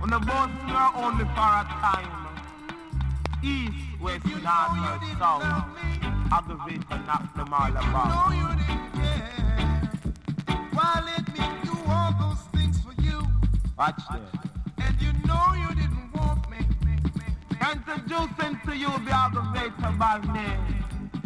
On the boat you are only for a time. East, west, north, or south. Aggravate and knock them all about. No, you didn't care. Why let me do all those things for you? Watch this. And you know you didn't want me. Introducing to you the aggravator by name.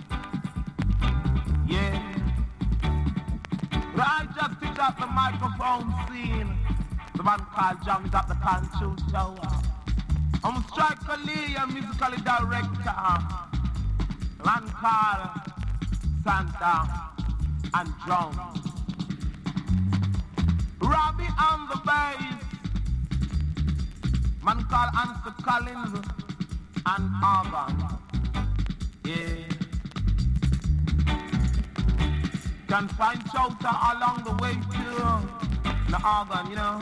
Yeah. But I just picked up the microphone scene. The man called John got the control tower. I'm Striker Lee, a musically director. Man called Santa and drums. Robbie on the bass. Man called Ansel Collins and organ. Yeah. Can find Chowder along the way too. The organ, you know.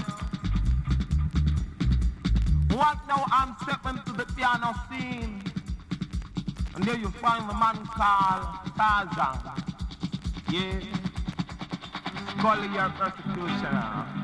What now I'm stepping to the piano scene. And there you find the man called Tarzan. Yeah. Call your persecution.